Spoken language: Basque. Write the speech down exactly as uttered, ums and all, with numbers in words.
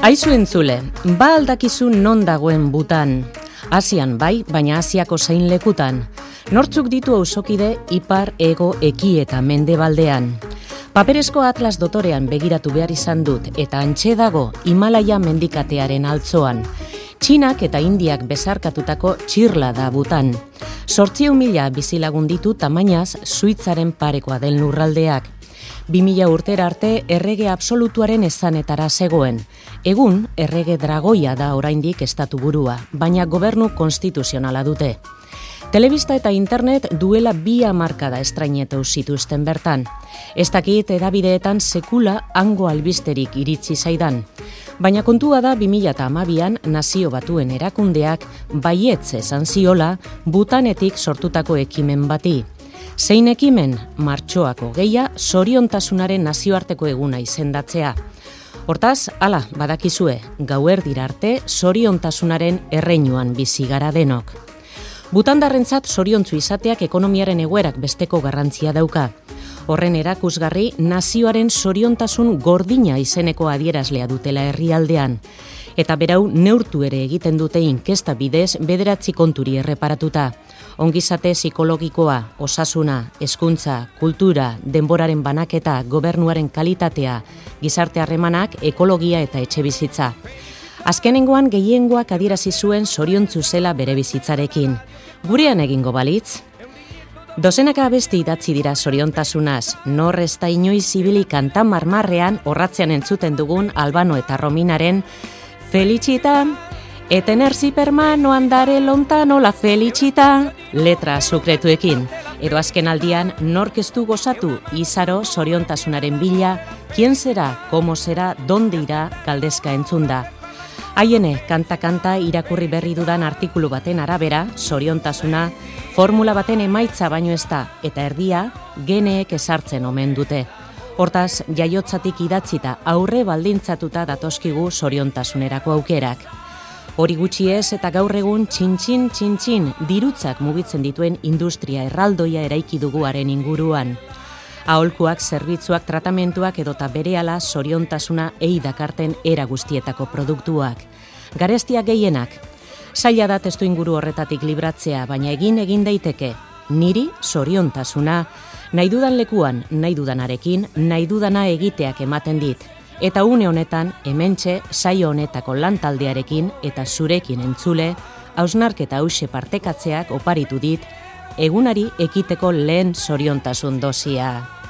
Aizu entzule, ba aldakizu non dagoen Butan. Asian bai, baina Asiako zein lekutan. Nortzuk ditu auzokide ipar, ego, eki eta mendebaldean. Paperezko atlas dotorean begiratu behar izan dut eta antxe dago Himalaia mendikatearen altzoan. Txinak eta Indiak bezarkatutako txirla da Butan. Zortziehun mila bizilagun ditu tamainaz Suitzaren parekoa den lurraldeak. Bi mila urtera arte errege absolutuaren ezanetara zegoen. Egun, errege dragoia da oraindik estatu burua, baina gobernu konstituzionala dute. Telebista eta internet duela bi hamarkada estrainetu zituzten bertan. Ez dakit edabideetan sekula hango albisterik iritsi zaidan. Baina kontua da bi mila hamabian Nazio Batuen erakundeak baietz esan ziola Butanetik sortutako ekimen bati. Zein ekimen, martxoako hogei zoriontasunaren nazioarteko eguna izendatzea. Hortaz, hala, badakizue, gauerdira arte zoriontasunaren erreinuan bizi gara denok. Butandarrentzat zoriontsu izateak ekonomiaren egoerak besteko garrantzia dauka. Horren erakusgarri, nazioaren zoriontasun gordina izeneko adierazlea dutela herrialdean. Eta berau neurtu ere egiten dute inkesta bidez bederatzi konturi erreparatuta. Ongizate psikologikoa, osasuna, hezkuntza, kultura, denboraren banaketa, gobernuaren kalitatea, gizarte harremanak, ekologia eta etxebizitza. Azkenengoan gehiengoak adierazi zuen zoriontsu zela bere bizitzarekin. Gurean egingo balitz? Dozenaka abesti idatzi dira zoriontasunaz, nor ez da inoiz ibili kanta marmarrean orratzean entzuten dugun Albano eta Rominaren Felicita, e tenersi per mano andare lontano la felicita, letra sukretuekin. Edo azken aldian, nork ez du gozatu izaro zoriontasunaren bila, kien zera, komo zera, donde ira, galdezka entzunda. Haiene, kanta-kanta irakurri berri dudan artikulu baten arabera, zoriontasuna, formula baten emaitza baino ez da, eta erdia, geneek ezartzen omen dute. Hortaz, jaiotzatik idatzita aurre baldintzatuta datozkigu zoriontasunerako aukerak. Hori gutxi ez eta gaur egun txintxin txintxin dirutzak mugitzen dituen industria erraldoia eraiki duguaren inguruan. Aholkuak, zerbitzuak, tratamentuak edota berehala zoriontasuna ei dakarten era guztietako produktuak. Garestiak gehienak. Zaila da testu inguru horretatik libratzea, baina egin egin daiteke. Niri zoriontasuna, nahi dudan lekuan, nahi dudanarekin, nahi dudana egiteak ematen dit. Eta une honetan, hementxe, saio honetako lantaldearekin eta zurekin entzule, hausnarketa hause partekatzeak oparitu dit, egunari ekiteko lehen zoriontasun dosia.